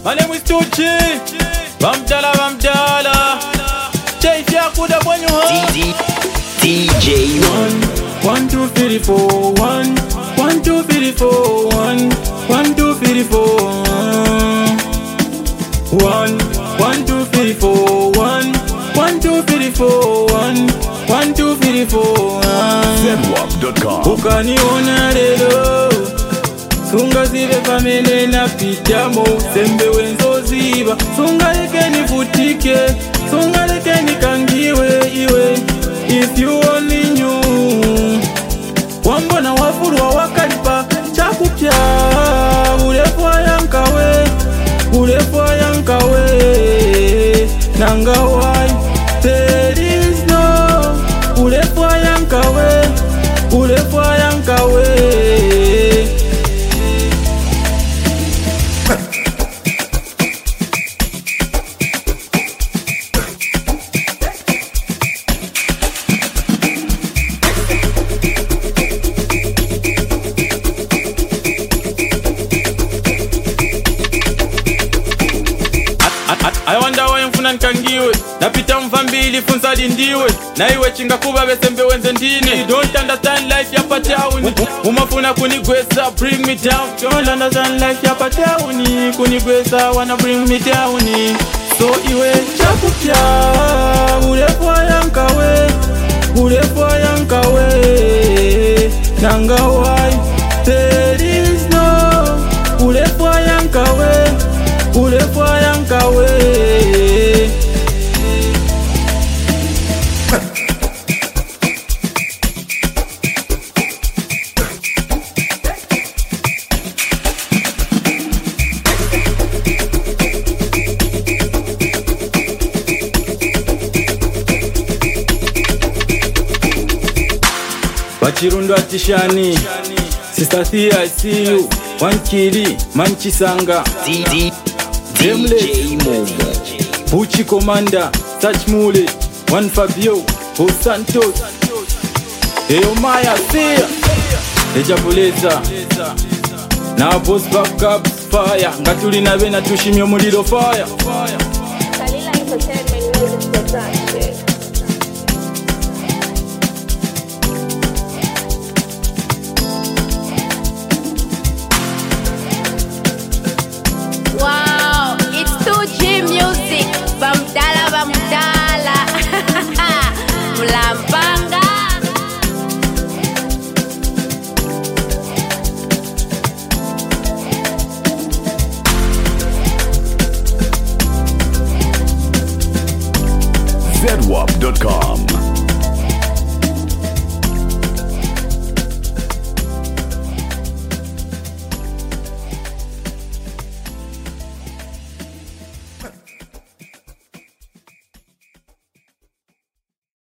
My name is Tucci. Vamdala. Chase ya kuda bwenyu ha. DJ 1, 2, 3, 4, 1, 1, 2, 3, 4, 1, 1, 2, 3, 4, 1, 1, 2, 3, 4, 1, 1, 2, 3, 4, 1, 1, 2, 3, 4, Zedwap.com. ukaniona lelo sunga zive famele na pitamo sembe wenzo ziba sunga leke nivutike sunga leke nikangiwe iwe if you only knew wambona wafurwa wakalipa chakupya ulefwa yankawe nangawai there is no ulefwa yankawe I wonder why mfuna nkangiwe napita mvambili funza lindiwe na iwe chinga kuba besembe wenze ndine you don't understand life yapa town umafuna kunigweza bring me down don't understand life yapa town kunigweza wanna bring me down so iwe chakupya ulefwa yankawe nangawai there is no ulefwa yankawe Bachirundo atishani Sister Thea, I see you One Kili, Manchisanga DJ Momo, Buchi Commander, Touch Mule, One Fabio, Ho Santos, Eyo Maya, Thea, Ejabuleza, na boss backup fire, ngatuli na bena tushimye muliro fire. Kalila Entertainment Music Production. Wow, it's 2G Music. Vamdala. Mlampanga. Zedwap.com.